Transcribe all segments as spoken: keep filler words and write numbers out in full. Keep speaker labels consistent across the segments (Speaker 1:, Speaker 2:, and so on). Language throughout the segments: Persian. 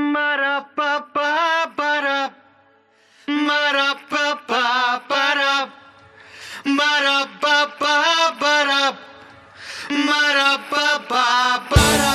Speaker 1: Ba-da-ba-ba-ba-da. Ba-da-ba-ba-ba-da. Ba-da-ba-ba-ba-da. Ba-da-ba-ba-ba-da.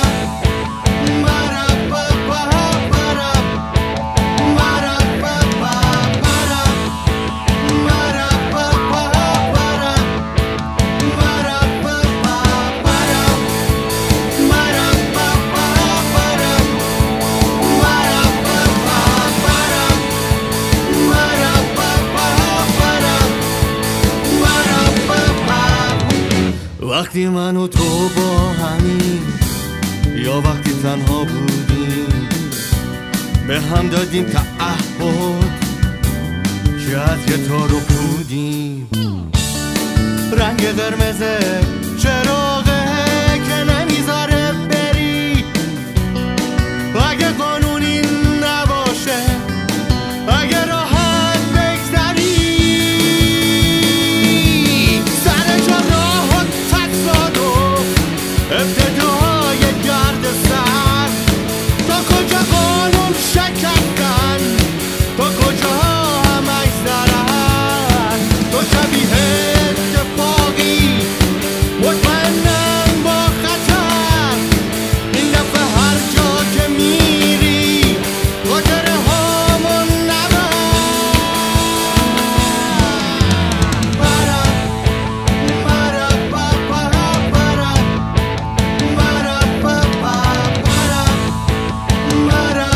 Speaker 1: وقتی من و تو با همین یا وقتی تنها بودیم به هم دادیم تعهد که از یه تارو بودیم رنگ قرمز چراغه که نمیذاره بری اگه قانونی نباشه اگه راحت بگذری سر جا راه و تکساد و ابتدای گرد سر تا کجا قانون شکستن تا کجا همش ضرر تو شبیه اتفاقی مطمئنم با خطر این دفعه هر جا که میری خاطره هامون نبر برا برا برا برا برا برا برا برا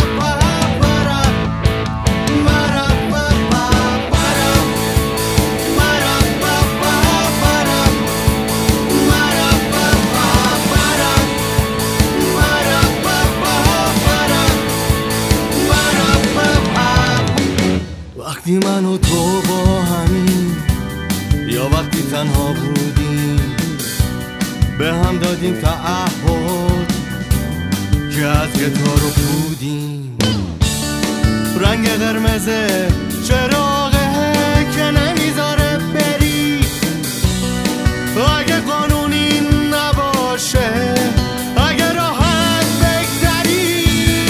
Speaker 1: وقتی من و تو با همین یا وقتی تنها بودیم به هم دادیم تعهد که از یه تارو بودیم رنگ قرمز چراغه که نمیذاره بری اگه قانونی نباشه اگه راحت بگذری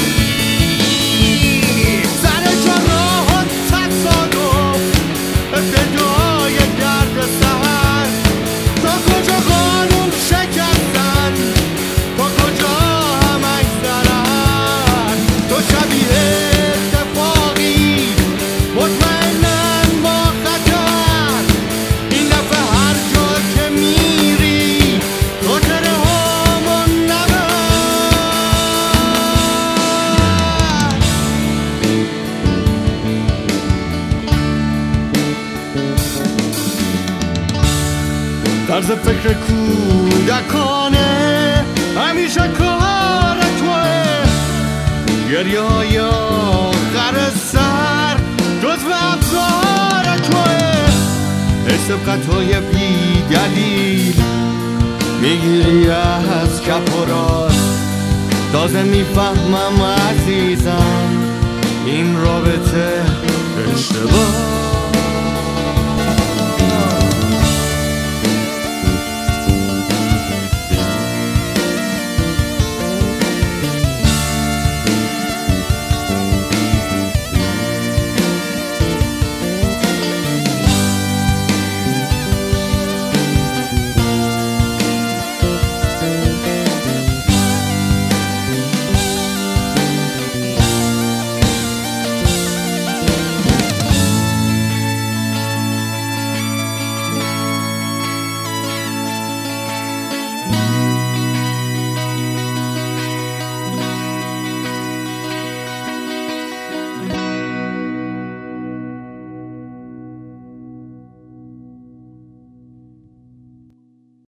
Speaker 1: سر جا راه و تکساد و ابتدای درد سر تا کجا قانون شکستن تا کجا همش ضرر تو شبیه اتفاقی مطمئنم با خطر این دفعه هر جا که میری خاطره هامون نبر طرز فکر کودکانه همیشه کار توه گریه های آخر سر جزو ابزار توه سبقت های بی دلیل میگیری از کف و راست تازه میفهمم عزیزم این رابطه اشتباه